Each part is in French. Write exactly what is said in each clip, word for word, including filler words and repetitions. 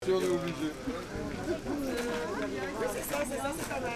Si on est obligé. Oui, c'est ça, c'est ça, c'est pas mal.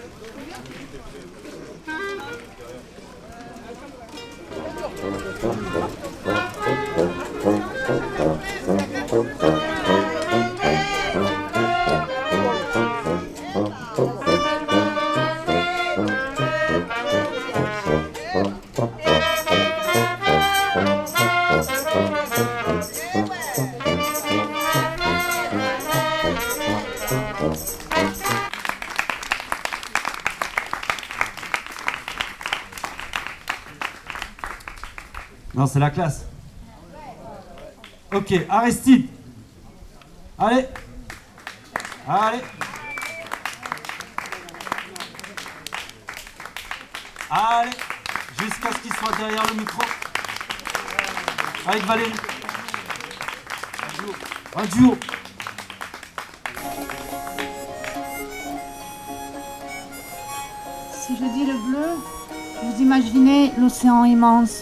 Non, c'est la classe. Ok, Aristide. Allez. Allez. Allez. Jusqu'à ce qu'il soit derrière le micro. Avec Valérie. Un duo. Un duo. Si je dis le bleu, vous imaginez l'océan immense.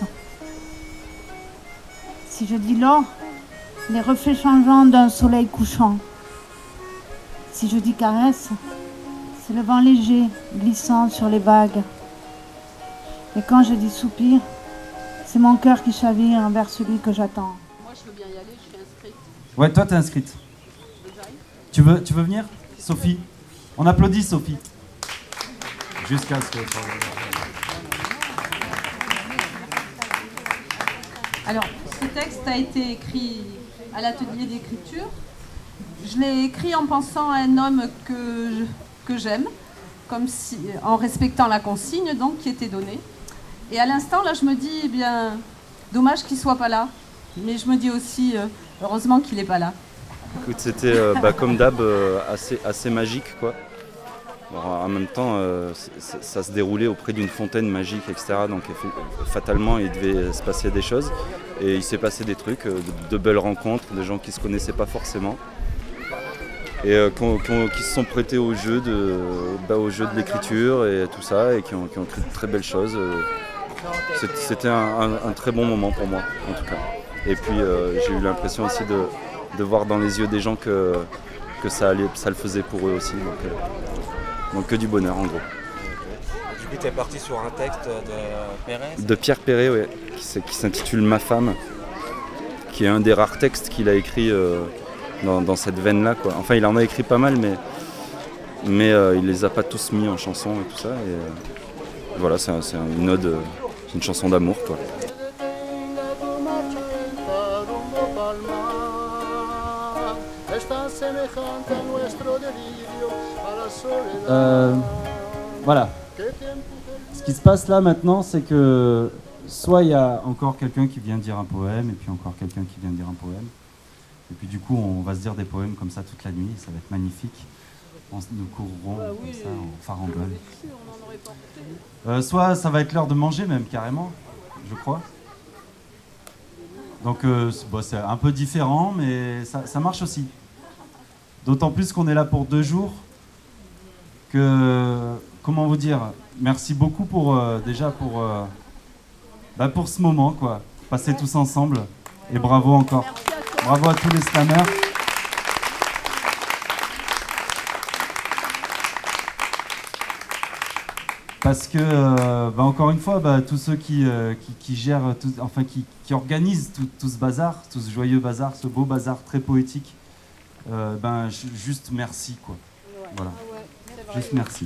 Si je dis l'or, les reflets changeants d'un soleil couchant. Si je dis caresse, c'est le vent léger glissant sur les vagues. Et quand je dis soupir, c'est mon cœur qui chavire vers celui que j'attends. Moi, je veux bien y aller, je suis inscrite. Ouais, toi, t'es inscrite. Tu veux, tu veux venir, Sophie? On applaudit, Sophie. Jusqu'à ce que... Alors, ce texte a été écrit à l'atelier d'écriture. Je l'ai écrit en pensant à un homme que, je, que j'aime, comme si, en respectant la consigne donc, qui était donnée. Et à l'instant, là, je me dis, eh bien, dommage qu'il ne soit pas là. Mais je me dis aussi, euh, heureusement qu'il n'est pas là. Écoute, c'était euh, bah, comme d'hab, euh, assez, assez magique, quoi. Alors, en même temps, euh, ça, ça se déroulait auprès d'une fontaine magique, et cetera. Donc fatalement, il devait se passer des choses. Et il s'est passé des trucs, euh, de, de belles rencontres, des gens qui ne se connaissaient pas forcément. Et euh, qui, ont, qui, ont, qui se sont prêtés au jeu de, bah, au jeu de l'écriture et tout ça, et qui ont, qui ont écrit de très belles choses. C'était un, un, un très bon moment pour moi, en tout cas. Et puis euh, j'ai eu l'impression aussi de, de voir dans les yeux des gens que, que ça, allait, ça le faisait pour eux aussi. Donc, euh, Donc que du bonheur en gros. Du coup tu es parti sur un texte de Perret? De Pierre Perret, ouais, qui, qui s'intitule Ma femme, qui est un des rares textes qu'il a écrit euh, dans, dans cette veine-là, quoi. Enfin il en a écrit pas mal, mais, mais euh, il les a pas tous mis en chanson et tout ça. Et, euh, voilà, c'est un, c'est une ode, euh, c'est une chanson d'amour, quoi. Euh, voilà. Ce qui se passe là maintenant, c'est que soit il y a encore quelqu'un qui vient dire un poème, et puis encore quelqu'un qui vient dire un poème. Et puis du coup, on va se dire des poèmes comme ça toute la nuit, ça va être magnifique. On, nous courrons bah oui, comme ça, en farandole. Euh, soit ça va être l'heure de manger même, carrément, je crois. Donc euh, bon, c'est un peu différent, mais ça, ça marche aussi. D'autant plus qu'on est là pour deux jours. Que, comment vous dire, merci beaucoup pour euh, déjà pour, euh, bah pour ce moment, quoi. Passer tous ensemble. Et bravo encore. Bravo à tous les slammers. Parce que, euh, bah encore une fois, bah, tous ceux qui, euh, qui, qui gèrent, tout, enfin qui, qui organisent tout, tout ce bazar, tout ce joyeux bazar, ce beau bazar très poétique, euh, ben juste merci, quoi. Voilà. Juste merci.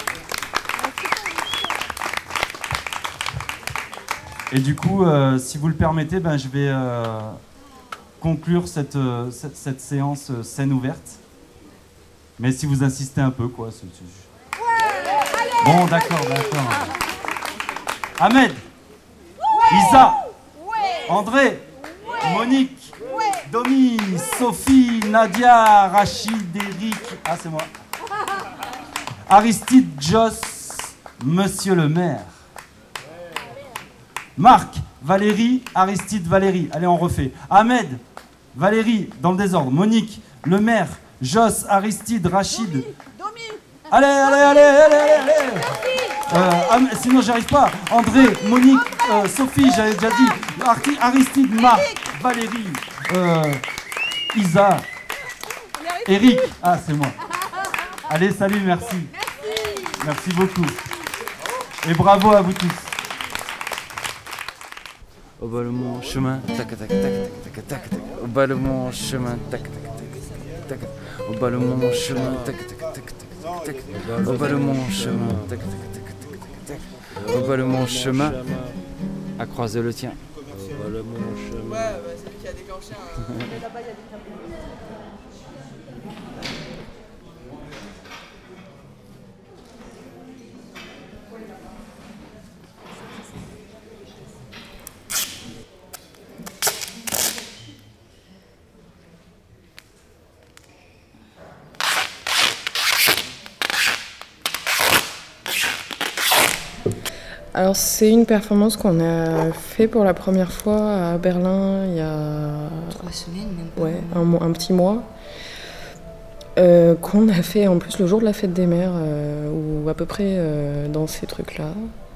Et du coup, euh, si vous le permettez, ben, je vais euh, conclure cette, euh, cette, cette séance euh, scène ouverte. Mais si vous insistez un peu, quoi. C'est, c'est... Ouais, bon, d'accord, d'accord. Ahmed, ouais, Isa, ouais, André, ouais, Monique, ouais, Domi, Sophie, Nadia, Rachid, Eric. Ah, c'est moi. Aristide, Joss, Monsieur le maire. Marc, Valérie, Aristide, Valérie. Allez, on refait. Ahmed, Valérie, dans le désordre. Monique, le maire, Joss, Aristide, Rachid. Domi, Domi. Allez, allez, allez, allez, allez, allez. Euh, Am- sinon, j'arrive pas. André, Monique, euh, Sophie, j'avais déjà dit. Ar- Aristide, Marc, Valérie, euh, Isa. Eric. Ah, c'est moi. Allez, salut, merci. Merci. Merci beaucoup. Et bravo à vous tous. Au bas de mon chemin, tac tac tac tac tac tac tac. Au bas de mon chemin, tac tac tac tac tac. Au bas de mon chemin, tac tac tac tac tac. Au bas de mon chemin, tac tac tac tac tac. Au bas de mon chemin, à croiser le tien. Au bas de mon chemin. Ouais, c'est lui qui a déclenché un. Là-bas, il y a des tableaux. Alors c'est une performance qu'on a fait pour la première fois à Berlin il y a... Trois semaines même pas. Ouais, un, un petit mois. Euh, qu'on a fait en plus le jour de la fête des mères, euh, ou à peu près euh, dans ces trucs-là.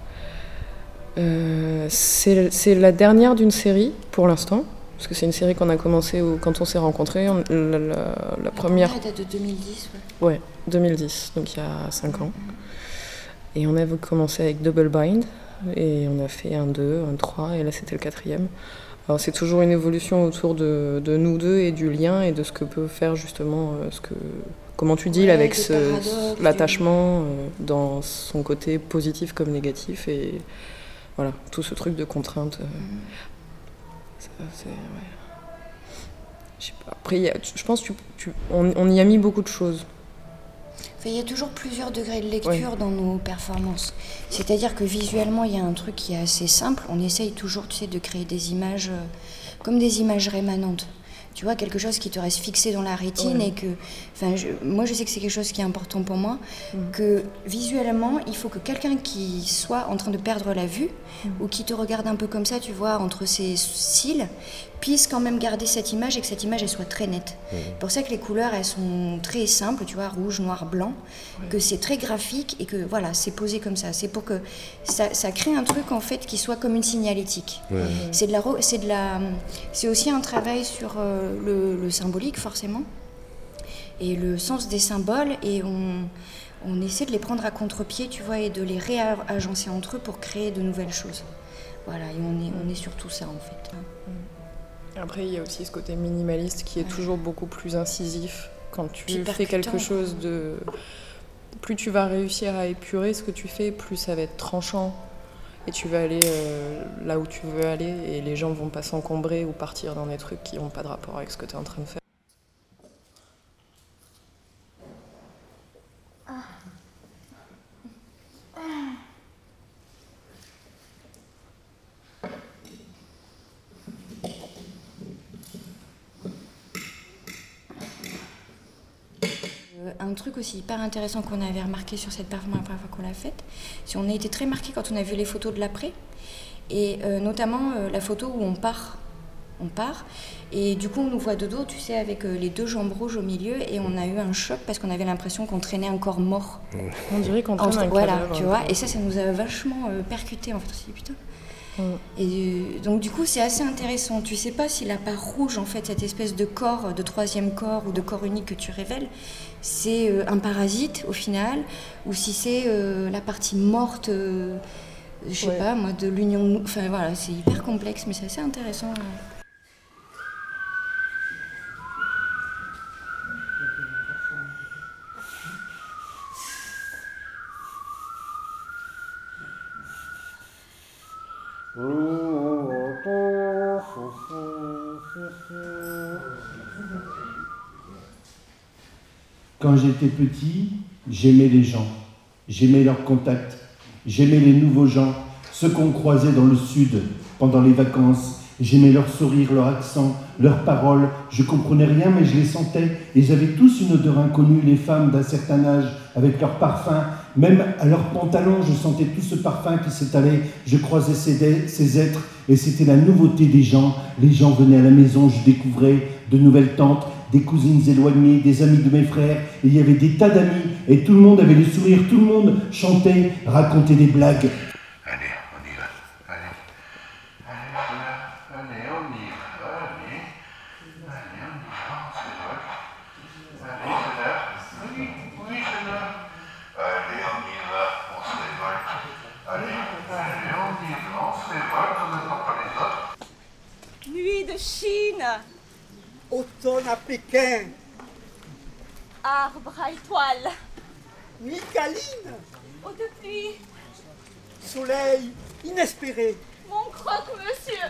Euh, c'est, c'est la dernière d'une série pour l'instant, parce que c'est une série qu'on a commencé où, quand on s'est rencontrés. On, la, la, la première... Elle date de deux mille dix, ouais. Ouais, deux mille dix, donc il y a cinq ans. Et on avait commencé avec Double Bind, et on a fait un deux, un trois, et là c'était le quatrième. Alors c'est toujours une évolution autour de, de nous deux et du lien et de ce que peut faire justement, euh, ce que, comment tu deals ouais, avec ce, ce, l'attachement euh, dans son côté positif comme négatif, et voilà, tout ce truc de contrainte. Euh, mm. ça, c'est, ouais. Je sais pas. Après, y a, je pense que on, on y a mis beaucoup de choses. Il y a toujours plusieurs degrés de lecture ouais. dans nos performances. C'est-à-dire que visuellement, il y a un truc qui est assez simple. On essaye toujours, tu sais, de créer des images euh, comme des images rémanentes. Tu vois, quelque chose qui te reste fixé dans la rétine ouais. et que... Enfin, je, moi, je sais que c'est quelque chose qui est important pour moi, mmh. que visuellement, il faut que quelqu'un qui soit en train de perdre la vue mmh. ou qui te regarde un peu comme ça, tu vois, entre ses cils, puisse quand même garder cette image et que cette image, elle soit très nette. Mmh. C'est pour ça que les couleurs, elles sont très simples, tu vois, rouge, noir, blanc, ouais. que c'est très graphique et que, voilà, c'est posé comme ça. C'est pour que ça, ça crée un truc, en fait, qui soit comme une signalétique. Ouais. C'est de la... C'est de la... C'est aussi un travail sur... Euh, Le, le symbolique forcément et le sens des symboles, et on, on essaie de les prendre à contre-pied, tu vois, et de les réagencer entre eux pour créer de nouvelles choses. Voilà, et on est, on est sur tout ça en fait. Après il y a aussi ce côté minimaliste qui est ouais. toujours beaucoup plus incisif quand tu Puis fais quelque chose de... Plus tu vas réussir à épurer ce que tu fais, plus ça va être tranchant. Et tu vas aller euh, là où tu veux aller, et les gens vont pas s'encombrer ou partir dans des trucs qui n'ont pas de rapport avec ce que tu es en train de faire. Un truc aussi hyper intéressant qu'on avait remarqué sur cette performance la première fois qu'on l'a faite, c'est qu'on a été très marqués quand on a vu les photos de l'après, et euh, notamment euh, la photo où on part, on part, et du coup on nous voit de dos, tu sais, avec euh, les deux jambes rouges au milieu, et on a eu un choc parce qu'on avait l'impression qu'on traînait un corps mort. On dirait qu'on traîne un Voilà, cadavre, tu vois, et ça, ça nous a vachement euh, percuté en fait. On s'est dit putain. Mm. Et euh, donc du coup c'est assez intéressant, tu sais pas si la part rouge, en fait, cette espèce de corps, de troisième corps ou de corps unique que tu révèles, c'est euh, un parasite au final, ou si c'est euh, la partie morte, euh, je sais ouais. pas moi, de l'union, enfin voilà, c'est hyper complexe mais c'est assez intéressant. Euh. Quand j'étais petit, j'aimais les gens, j'aimais leur contact, j'aimais les nouveaux gens, ceux qu'on croisait dans le sud pendant les vacances. J'aimais leur sourire, leur accent, leurs paroles. Je comprenais rien, mais je les sentais. Et ils avaient tous une odeur inconnue, les femmes d'un certain âge, avec leur parfum. Même à leurs pantalons, je sentais tout ce parfum qui s'étalait. Je croisais ces, dé- ces êtres, et c'était la nouveauté des gens. Les gens venaient à la maison, je découvrais de nouvelles tantes, des cousines éloignées, des amis de mes frères. Et il y avait des tas d'amis, et tout le monde avait le sourire, tout le monde chantait, racontait des blagues. Allez, on y va. Allez. Allez, on y va. Allez, on y va. Allez, on y va. On se déroule. Allez. Automne à Pékin. Arbre à étoiles. Nuit câline. Eau de pluie. Soleil inespéré. Mon croque-monsieur.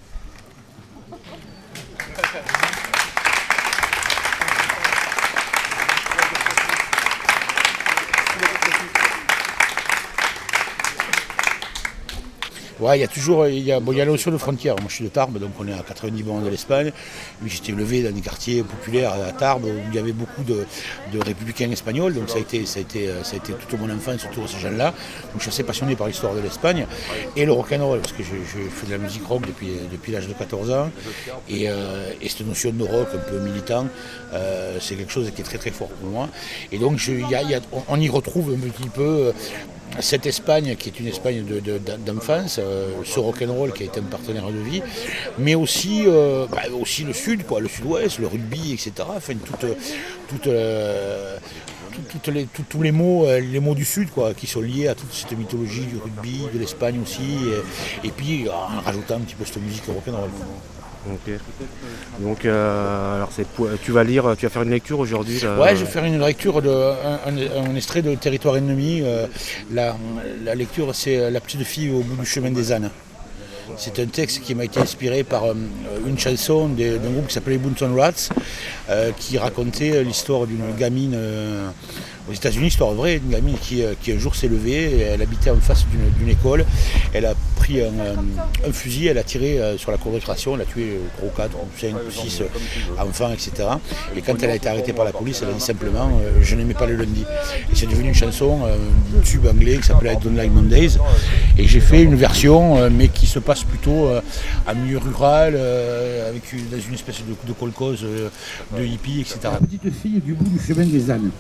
Ouais, il y a toujours il y a, bon, il y a la notion de frontière. Moi, je suis de Tarbes, donc on est à quatre-vingt-dix bornes de l'Espagne. J'étais élevé dans des quartiers populaires à Tarbes où il y avait beaucoup de, de républicains espagnols. Donc ça a été, ça a été, ça a été toute mon enfance autour de ces gens-là. Donc je suis assez passionné par l'histoire de l'Espagne et le rock'n'roll parce que je, je fais de la musique rock depuis, depuis l'âge de quatorze ans. Et, euh, et cette notion de rock un peu militant, euh, c'est quelque chose qui est très très fort pour moi. Et donc je, y a, y a, on y retrouve un petit peu cette Espagne qui est une Espagne de, de, d'enfance, euh, ce rock'n'roll qui a été un partenaire de vie, mais aussi, euh, bah, aussi le sud, quoi, le sud-ouest, le rugby, et cetera. Enfin, toute, toute, euh, tout, toutes les, tout, tous les mots, les mots du sud, quoi, qui sont liés à toute cette mythologie du rugby, de l'Espagne aussi, et, et puis en rajoutant un petit peu cette musique rock'n'roll. Ok. Donc, euh, alors c'est, tu vas lire, tu vas faire une lecture aujourd'hui là... Ouais, je vais faire une lecture de un, un, un extrait de Territoire ennemi. Euh, la, la lecture, c'est La petite fille au bout du chemin des ânes. C'est un texte qui m'a été inspiré par euh, une chanson de, d'un groupe qui s'appelait Bunton Rats, euh, qui racontait l'histoire d'une gamine euh, aux États-Unis, histoire vraie, une gamine qui, qui un jour s'est levée, et elle habitait en face d'une, d'une école, elle a pris un, un, un fusil, elle a tiré euh, sur la cour de récréation, elle a tué trois ou quatre ou cinq ou six enfants, et cetera. Et quand elle a été arrêtée par la police, elle a dit simplement euh, « je n'aimais pas le lundi ». Et c'est devenu une chanson, euh, un tube anglais qui s'appelait « I Don't Like Mondays ». Et j'ai fait une version, euh, mais qui se passe plutôt euh, en milieu rural, euh, avec une, dans une espèce de, de kolkhoz, euh, de hippie, et cetera. La petite fille du bout du chemin des ânes.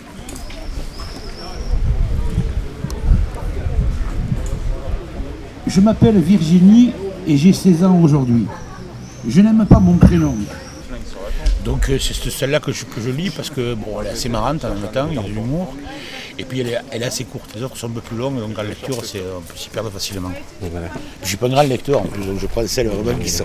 Je m'appelle Virginie et j'ai seize ans aujourd'hui. Je n'aime pas mon prénom. Donc c'est celle-là que je, que je lis parce que bon, elle est assez marrante en même temps, il y a de l'humour. Et puis elle est, elle est assez courte, les autres sont un peu plus longues, donc en lecture c'est, on peut s'y perdre facilement. Voilà. Je ne suis pas un grand lecteur en plus, donc je prends celle vraiment qui sont...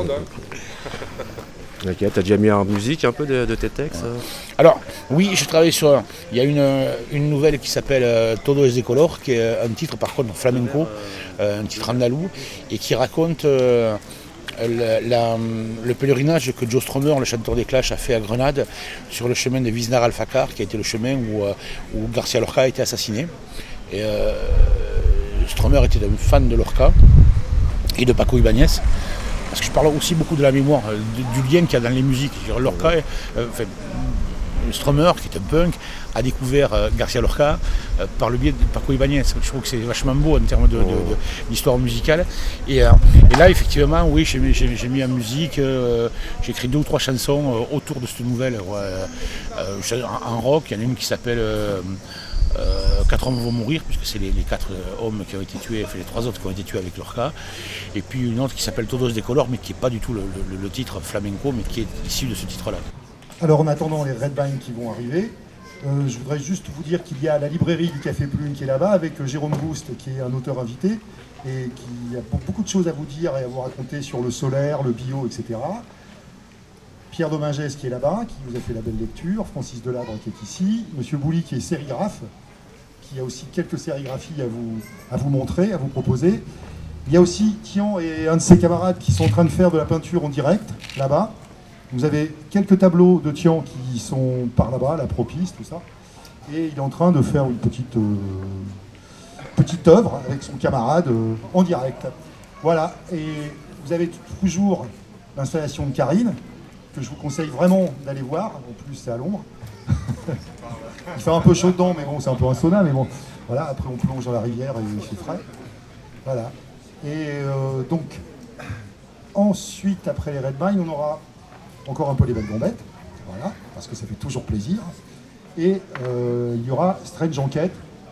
Ok, tu as déjà mis en musique un peu de, de tes textes? Alors, oui, je travaille sur... Il y a une, une nouvelle qui s'appelle euh, Todo es de color, qui est un titre par contre flamenco, euh, un titre andalou, et qui raconte euh, le, la, le pèlerinage que Joe Strummer, le chanteur des Clash, a fait à Grenade, sur le chemin de Visnar Alfacar, qui a été le chemin où, euh, où García Lorca a été assassiné. Et euh, Strummer était un fan de Lorca et de Paco Ibáñez. Parce que je parle aussi beaucoup de la mémoire, du, du lien qu'il y a dans les musiques. Lorca, euh, enfin, Strummer, qui est un punk, a découvert euh, García Lorca euh, par le biais de Paco Ibáñez. Je trouve que c'est vachement beau en termes de, de, de, d'histoire musicale. Et, euh, et là, effectivement, oui, j'ai, j'ai, j'ai mis en musique, euh, j'ai écrit deux ou trois chansons euh, autour de cette nouvelle. Euh, euh, en, en rock, il y en a une qui s'appelle... Euh, Euh, quatre hommes vont mourir, puisque c'est les, les quatre euh, hommes qui ont été tués, enfin les trois autres qui ont été tués avec Lorca. Et puis une autre qui s'appelle Todos de color, mais qui n'est pas du tout le, le, le titre flamenco, mais qui est issu de ce titre-là. Alors en attendant les Red Vines qui vont arriver, euh, je voudrais juste vous dire qu'il y a la librairie du Café Plume qui est là-bas, avec euh, Jérôme Boost, qui est un auteur invité, et qui a beaucoup de choses à vous dire et à vous raconter sur le solaire, le bio, et cetera. Pierre Domingès qui est là-bas, qui vous a fait la belle lecture, Francis Deladre qui est ici, Monsieur Bouli qui est sérigraphe, qui a aussi quelques sérigraphies à vous, à vous montrer, à vous proposer. Il y a aussi Tian et un de ses camarades qui sont en train de faire de la peinture en direct, là-bas. Vous avez quelques tableaux de Tian qui sont par là-bas, la Propice, tout ça. Et il est en train de faire une petite, euh, petite œuvre avec son camarade euh, en direct. Voilà, et vous avez toujours l'installation de Karine, que je vous conseille vraiment d'aller voir. En plus, c'est à l'ombre. Il fait un peu chaud dedans, mais bon, c'est un peu un sauna, mais bon, voilà, après on plonge dans la rivière et il fait frais. Voilà. Et euh, donc, ensuite, après les Red Vines, on aura encore un peu les Belles Gambettes, voilà, parce que ça fait toujours plaisir. Et euh, il y aura Strange Enquête.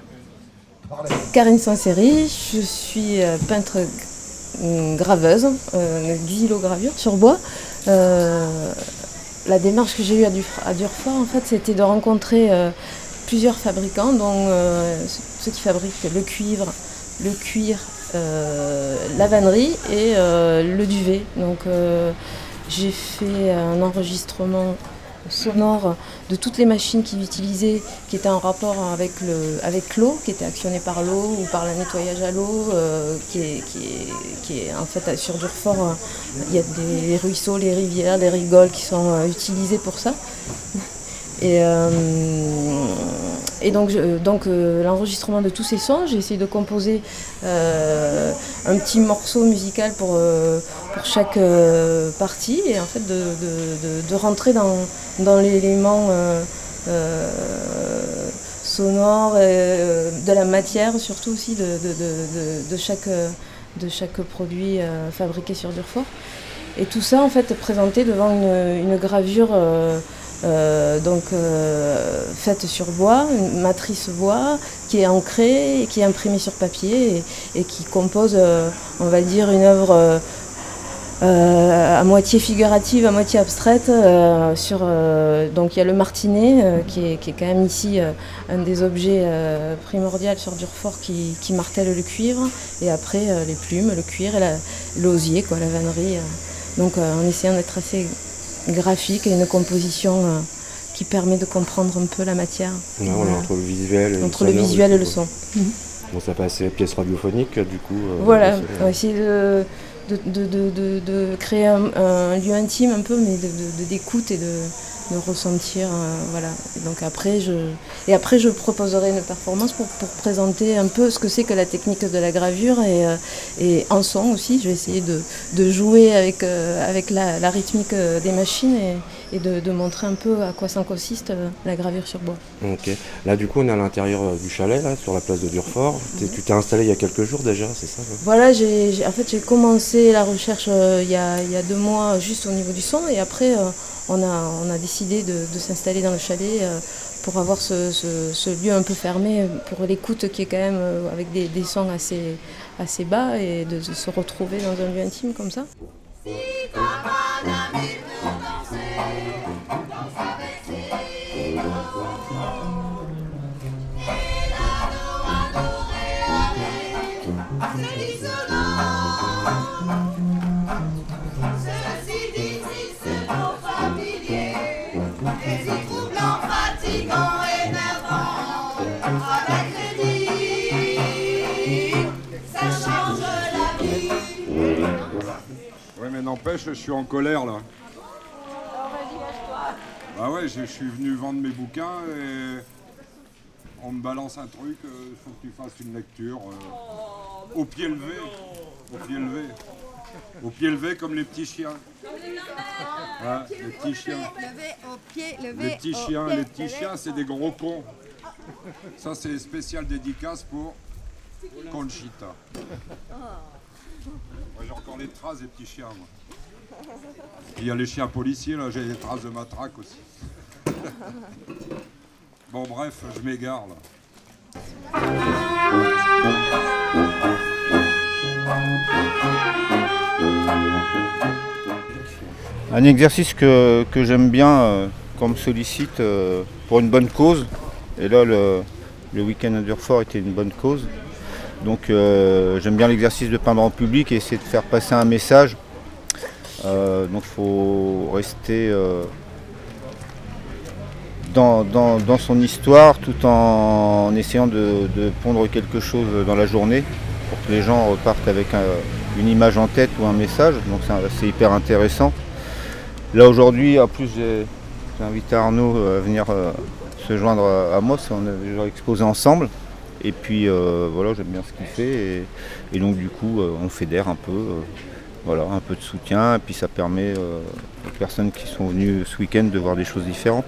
Karine Saint-Séry, je suis peintre graveuse, euh, xylogravure sur bois. Euh, La démarche que j'ai eue à, Duf- à Durfort, en fait, c'était de rencontrer euh, plusieurs fabricants, dont euh, ceux qui fabriquent le cuivre, le cuir, euh, la vannerie et euh, le duvet. Donc, euh, j'ai fait un enregistrement sonore de toutes les machines qu'ils utilisaient, qui étaient en rapport avec, le, avec l'eau, qui étaient actionnées par l'eau ou par le nettoyage à l'eau, euh, qui, est, qui, est, qui est en fait sur Durfort, euh, il y a des ruisseaux, les rivières, les rigoles qui sont euh, utilisés pour ça. Et, euh, et donc, je, donc euh, l'enregistrement de tous ces sons, j'ai essayé de composer euh, un petit morceau musical pour, euh, pour chaque euh, partie et en fait de, de, de, de rentrer dans, dans l'élément euh, euh, sonore, euh, de la matière surtout aussi de, de, de, de, chaque, de chaque produit euh, fabriqué sur Durfort. Et tout ça en fait présenté devant une, une gravure euh, Euh, donc euh, faite sur bois, une matrice bois qui est ancrée et qui est imprimée sur papier et, et qui compose, euh, on va dire, une œuvre euh, euh, à moitié figurative, à moitié abstraite. Euh, sur, euh, donc il y a le martinet euh, qui, est, qui est quand même ici euh, un des objets euh, primordiaux sur Durfort qui, qui martèle le cuivre, et après euh, les plumes, le cuir et la, l'osier, quoi, la vannerie. Euh. Donc euh, en essayant d'être assez graphique et une composition euh, qui permet de comprendre un peu la matière. Ouais, voilà. Entre le visuel et entre le, le sonore, visuel et le coup, son. Mmh. Donc ça passe à pièce radiophonique du coup. Euh, voilà, c'est, on va essayer de, de, de, de, de, de créer un, un lieu intime un peu, mais de, de, de, d'écoute et de, de ressentir. Euh, voilà. Et donc après je, et après, je proposerai une performance pour, pour présenter un peu ce que c'est que la technique de la gravure et, euh, et en son aussi. Je vais essayer de, de jouer avec, euh, avec la, la rythmique des machines et, et de, de montrer un peu à quoi ça consiste euh, la gravure sur bois. Ok. Là du coup on est à l'intérieur du chalet, là, sur la place de Durfort. T'es, tu t'es installé il y a quelques jours déjà, c'est ça? Ouais. Voilà, j'ai, j'ai, en fait j'ai commencé la recherche euh, il, y a, il y a deux mois juste au niveau du son, et après euh, on, a, on a décidé de, de s'installer dans le chalet euh, pour avoir ce, ce, ce lieu un peu fermé pour l'écoute qui est quand même euh, avec des, des sons assez, assez bas, et de, de se retrouver dans un lieu intime comme ça. Ouais, mais n'empêche, je suis en colère là. Ah ouais, je suis venu vendre mes bouquins et on me balance un truc, il euh, faut que tu fasses une lecture euh, au pied levé, au pied levé, au pied levé comme les petits chiens. Ouais, les petits chiens. Les petits chiens, les petits chiens, c'est des gros cons. Ça, c'est spécial dédicace pour Conchita. Moi, j'ai encore les traces des petits chiens, moi. Il y a les chiens policiers, là, j'ai des traces de matraque aussi. Bon, bref, je m'égare, là. Un exercice que, que j'aime bien, euh, qu'on me sollicite euh, pour une bonne cause. Et là, le, le week-end à Durfort était une bonne cause. Donc euh, j'aime bien l'exercice de peindre en public et essayer de faire passer un message. Euh, donc il faut rester euh, dans, dans, dans son histoire tout en, en essayant de, de pondre quelque chose dans la journée pour que les gens repartent avec un, une image en tête ou un message. Donc c'est, c'est hyper intéressant. Là aujourd'hui, en plus j'ai, j'ai invité Arnaud à venir euh, se joindre à, à moi, on a déjà exposé ensemble. Et puis euh, voilà, j'aime bien ce qu'il fait et, et donc du coup euh, on fédère un peu, euh, voilà, un peu de soutien, et puis ça permet euh, aux personnes qui sont venues ce week-end de voir des choses différentes.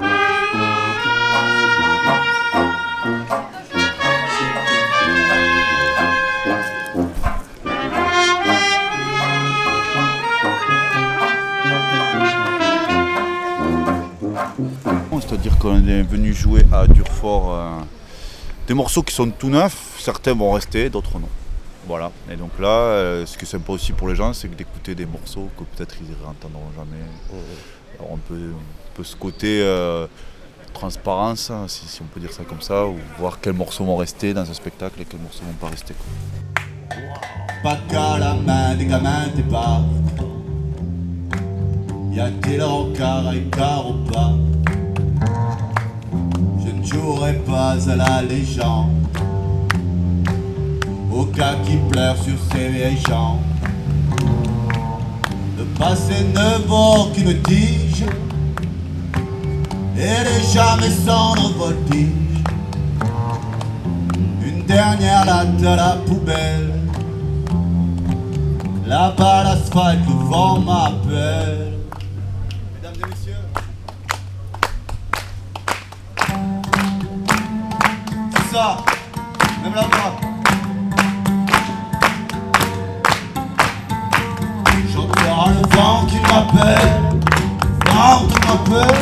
C'est-à-dire qu'on est venu jouer à Durfort euh, des morceaux qui sont tout neufs, certains vont rester, d'autres non. Voilà, et donc là, euh, ce qui est sympa aussi pour les gens, c'est d'écouter des morceaux que peut-être ils ne réentendront jamais. Mmh. Alors on peut, on peut ce côté euh, transparence, hein, si, si on peut dire ça comme ça, ou voir quels morceaux vont rester dans un spectacle et quels morceaux vont pas rester. Quoi. Pas qu'à la main des gamins, t'es pas. Y a-t-il encore un corps ou pas? Je ne jouerai pas à la légende, au cas qui pleure sur ces vieilles jambes. Le passé ne vaut qu'une tige, et déjà mes cendres voltigent. Une dernière latte à la poubelle, là-bas l'asphalte, le vent m'appelle. Mesdames et messieurs, c'est ça, même là-bas. J'entends le vent qui m'appelle, vent qui m'appelle.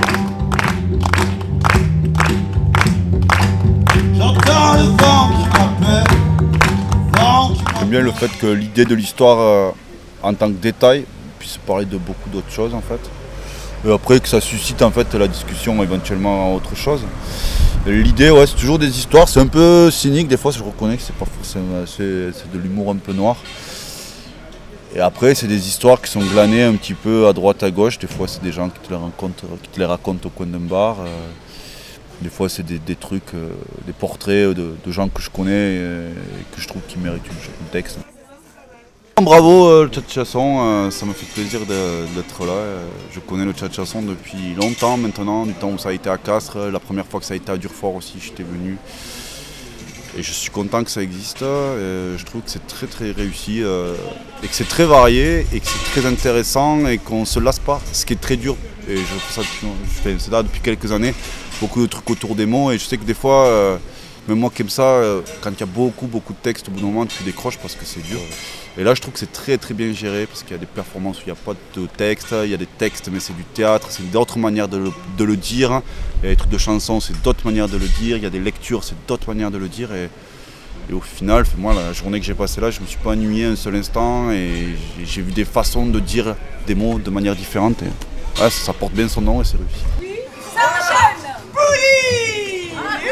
J'entends le vent qui m'appelle, vent qui m'appelle. J'aime bien le fait que l'idée de l'histoire euh, en tant que détail puisse parler de beaucoup d'autres choses en fait. Et après que ça suscite en fait la discussion éventuellement à autre chose. L'idée, ouais, c'est toujours des histoires, c'est un peu cynique des fois, je reconnais que c'est pas forcément, c'est, c'est de l'humour un peu noir. Et après, c'est des histoires qui sont glanées un petit peu à droite à gauche. Des fois, c'est des gens qui te les racontent, qui te les racontent au coin d'un bar. Des fois, c'est des, des trucs, des portraits de, de gens que je connais et que je trouve qui méritent un texte. Bravo le Tchatchasson, ça me fait plaisir d'être là. Je connais le Tchatchasson depuis longtemps maintenant, du temps où ça a été à Castres. La première fois que ça a été à Durfort aussi, j'étais venu. Et je suis content que ça existe. Et je trouve que c'est très très réussi et que c'est très varié et que c'est très intéressant et qu'on ne se lasse pas. Ce qui est très dur, et je fais ça depuis, je fais ça depuis quelques années, beaucoup de trucs autour des mots. Et je sais que des fois, même moi qui aime ça, quand il y a beaucoup beaucoup de textes, au bout d'un moment tu décroches parce que c'est dur. Et là je trouve que c'est très très bien géré parce qu'il y a des performances où il n'y a pas de texte, il y a des textes mais c'est du théâtre, c'est d'autres manières de le, de le dire. Il y a des trucs de chansons, c'est d'autres manières de le dire, il y a des lectures, c'est d'autres manières de le dire. Et, et au final, moi la journée que j'ai passée là, je ne me suis pas ennuyé un seul instant et j'ai, j'ai vu des façons de dire des mots de manière différente. Et, ouais, ça, ça porte bien son nom et c'est réussi. Ça enchaîne. Bouli.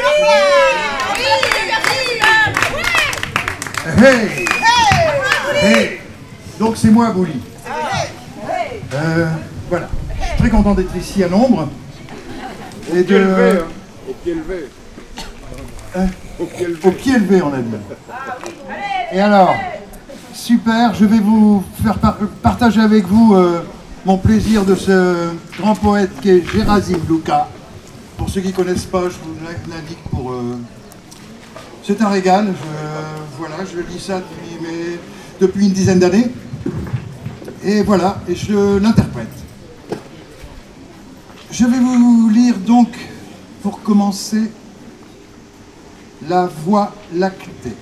Hey! Hey! Donc c'est moi, Bouli. Euh, voilà. Je suis très content d'être ici à Nombre. Et de... Au pied levé. Hein? Au pied levé. Au pied levé, on a dit. Et alors, super, je vais vous faire par- partager avec vous euh, mon plaisir de ce grand poète qui est Gerasim Luka. Pour ceux qui ne connaissent pas, je vous l'indique pour... Euh, c'est un régal, je, voilà, je lis ça depuis, mais, depuis une dizaine d'années. Et voilà, et je l'interprète. Je vais vous lire donc, pour commencer, La Voie lactée.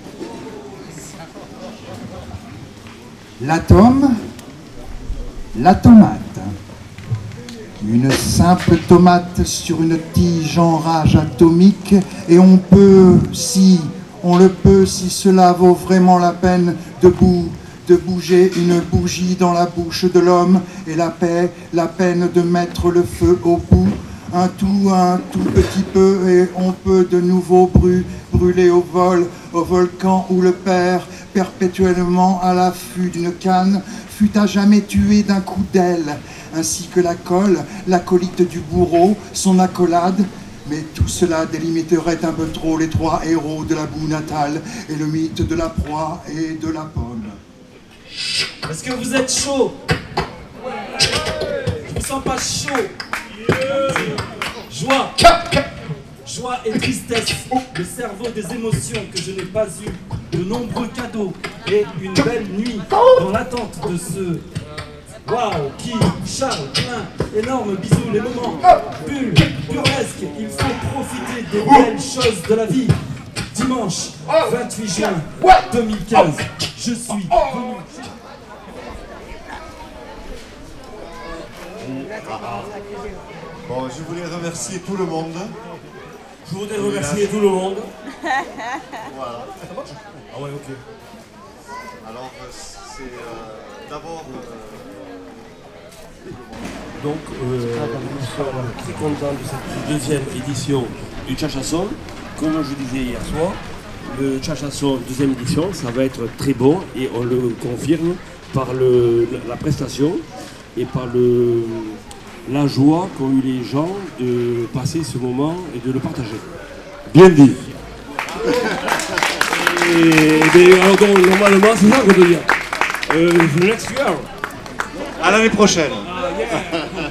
L'atome, la tomate. Une simple tomate sur une tige en rage atomique, et on peut, si, on le peut, si cela vaut vraiment la peine de, bou, de bouger une bougie dans la bouche de l'homme, et la paix, la peine de mettre le feu au bout, un tout, un tout petit peu, et on peut de nouveau bru, brûler au vol, au volcan où le père, perpétuellement à l'affût d'une canne, fut à jamais tué d'un coup d'aile, ainsi que la colle, l'acolyte du bourreau, son accolade. Mais tout cela délimiterait un peu trop les trois héros de la boue natale et le mythe de la proie et de la pomme. Est-ce que vous êtes chaud? Je me sens pas chaud. Joie. Joie et tristesse, le cerveau des émotions que je n'ai pas eu, de nombreux cadeaux et une belle nuit dans l'attente de ce waouh, qui, Charles, plein, énorme bisous, les moments, bulles, burlesques, il faut profiter des belles choses de la vie. Dimanche vingt-huit juin deux mille quinze, je suis venu. Bon, je voulais remercier tout le monde. Je voudrais remercier tout le monde. Voilà. Ah ouais, ok. Alors, c'est euh, d'abord... Euh... Donc, euh, nous sommes très contents de cette deuxième édition du Tchatchasson. Comme je disais hier soir, le Tchatchasson deuxième édition, ça va être très bon et on le confirme par le, la prestation. et par le, la joie qu'ont eu les gens de passer ce moment et de le partager. Bien dit. Et, et alors donc, normalement, c'est ça qu'on peut dire. Euh, next year. À l'année prochaine. Ah, yeah.